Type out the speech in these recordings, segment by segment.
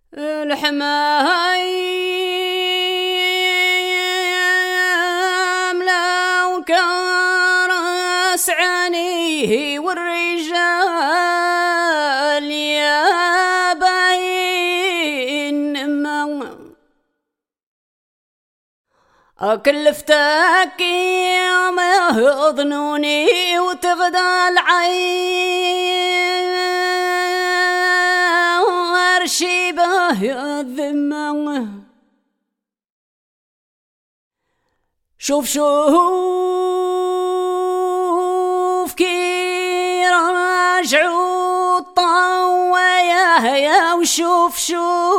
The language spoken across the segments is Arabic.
الحمام لو كرس عينيه والرجال يا باين ما كلفتك يا ما يظنوني وتغدى العين ورشيبه الذمه. شوف كي راجعوا الطوايا يا وشوف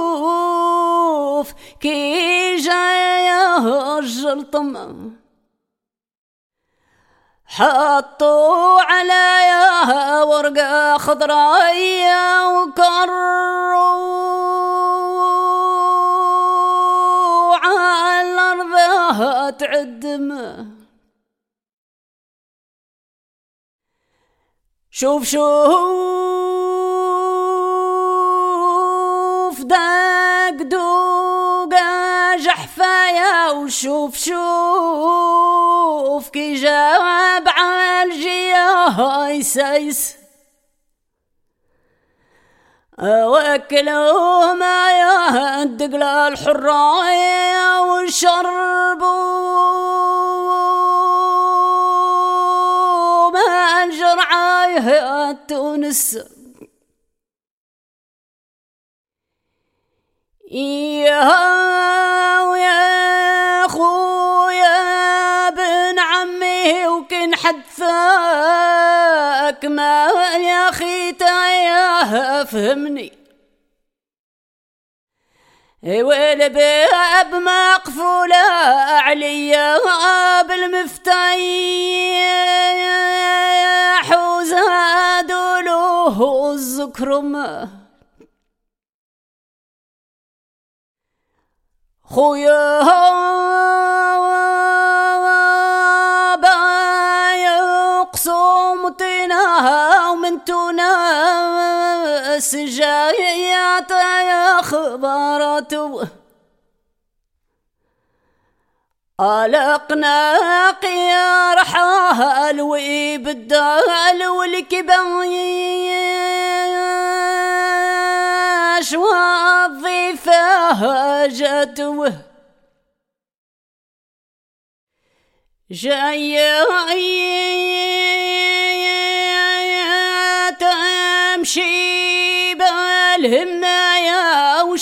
كي جايا الجلطم حطوا عليا ورقة خضراء وكروا على الأرض تعدم. شوف دقدوقة جحفايا وشوف كي جاب عالجيا يسيس وكلوا ما يهدق للحرايا وشربوا ما الجرعايا تونس. يا خويا بن عمي وكن حدثك ما يا اخي تايه فهمني والباب مقفولة عليا بالمفتاح وزادوا له الزكرم. خويا بايقصم طينها ومن تونس جايات يا خبرته ألقناق يا رحال ويبدال والكباش والضيفة جاتوه جاية تمشي بالهماية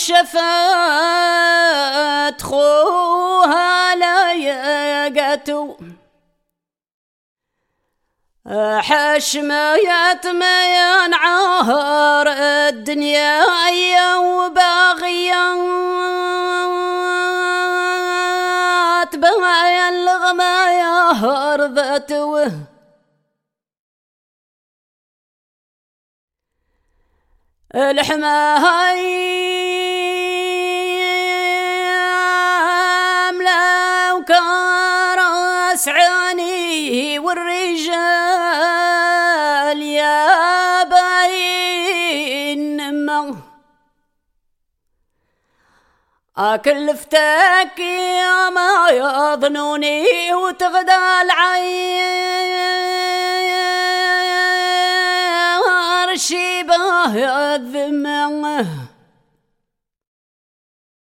وشفات خوها لا يقاتو حشميات ما ينعهر الدنيا وباغيات بها اللغما يهرضته الحمام لو كرس عينيه والرجال يا باين ما كلفتك يا ما يظنوني وتغدى العين شبه الذمه.